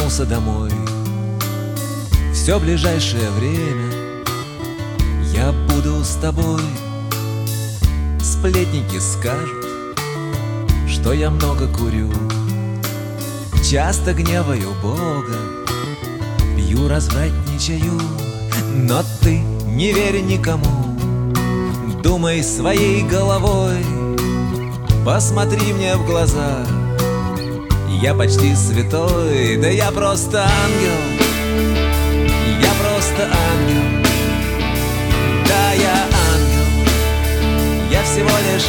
вернулся домой. Все ближайшее время я буду с тобой. Сплетники скажут, что я много курю, часто гневаю Бога, пью, развратничаю. Но ты не верь никому, думай своей головой. Посмотри мне в глаза, я почти святой, да я просто ангел. Я просто ангел, да я ангел, я всего лишь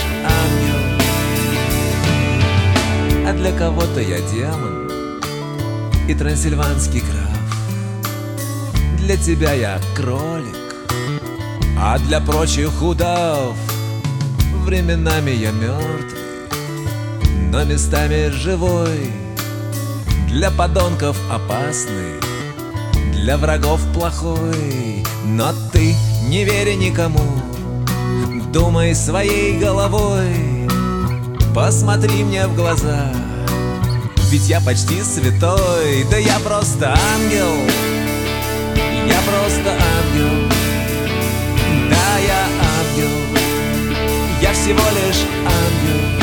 ангел. А для кого-то я демон и трансильванский граф, для тебя я кролик, а для прочих удав. Временами я мертвый, но местами живой, для подонков опасный, для врагов плохой. Но ты не верь никому, думай своей головой. Посмотри мне в глаза, ведь я почти святой, да я просто ангел. Я просто ангел, да я ангел, я всего лишь ангел.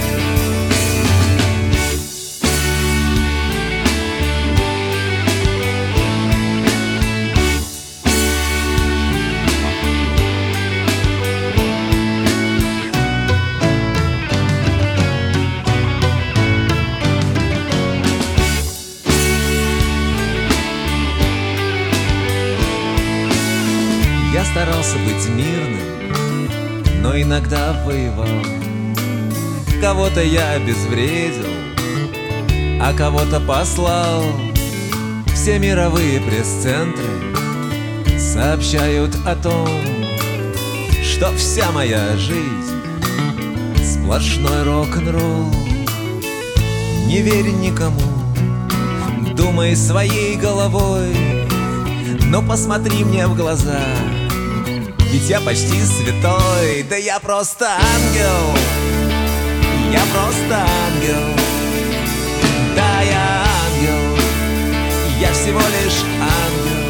Я старался быть мирным, но иногда воевал. Кого-то я обезвредил, а кого-то послал. Все мировые пресс-центры сообщают о том, что вся моя жизнь сплошной рок-н-ролл. Не верь никому, думай своей головой, но посмотри мне в глаза, ведь я почти святой, да я просто ангел. Я просто ангел, да я ангел, я всего лишь ангел.